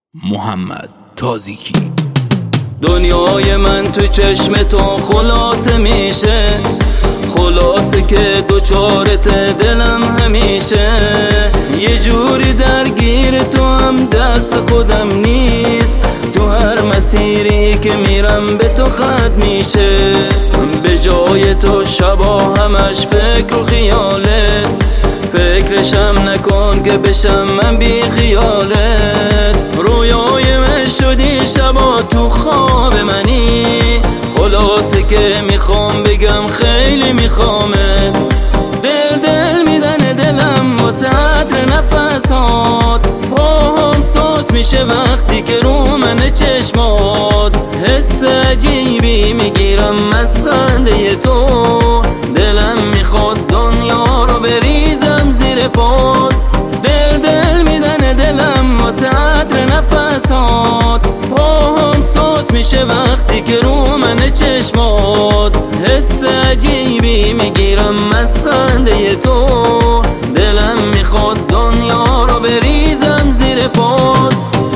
محمد تازیکی. دنیای من تو چشم تو خلاصه میشه، خلاصه که دوچارت دلم همیشه. یه جوری درگیر تو هم دست خودم نیست، تو هر مسیری که میرم به تو ختم میشه. به جای تو شبا همش فکر و خیالت، فکرشم نکن که بشم من بی خیالت. رویای من شدی شبا تو خواب منی، خلاصه که میخوام بگم خیلی میخوامت. دل میزنه دلم واسه عطر نفسات، پاهم سوس میشه وقتی که رو من چشمات. حس عجیبی میگیرم از خنده تو، دلم میخواد دنیا رو بریزم زیر پات. دل میزنه دلم واسه عطر نفسات، پاهم سوس میشه وقتی که رو من چشمات. حس عجیبی میگیرم از خنده تو، دلم میخواد دنیا رو بریزم زیر پات.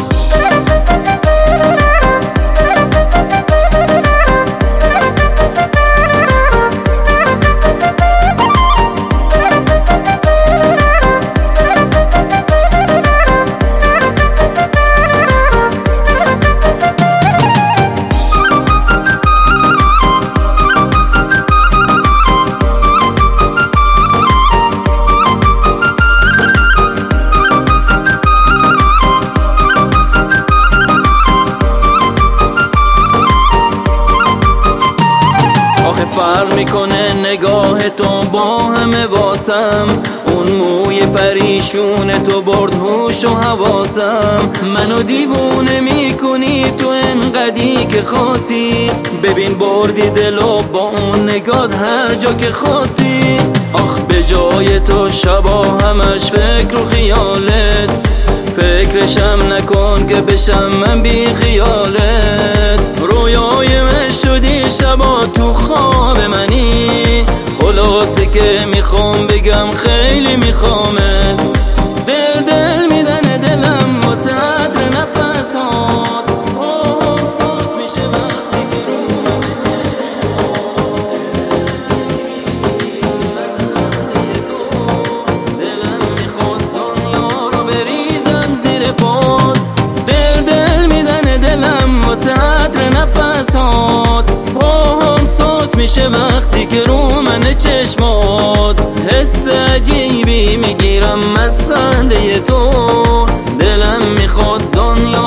فرق میکنه نگاه تو با همه واسم، اون موی پریشون تو برد هوش و حواسم. منو دیوونه میکنی تو انقدی که خاصی، ببین بردی دلو با اون نگات هر جا که خاصی. آخ به جای تو شبا همش فکر و خیالت، فکرشم نکن که بشم من بی خیالت. رویای من شدی شبا تو خواب منی، خلاصه که میخوام بگم خیلی میخوامت. دل میزنه دلم واسه عطر نفسات، پاهم سوس میشه وقتی که رو من چشمات. دلم میخواد دنیا رو بریزم زیر پات. دل میزنه دلم واسه عطر نفسات، پاهم سوس میشه وقتی که رو من چشمات. حس عجیبی میگیرم از خنده تو، دلم میخواد دنیا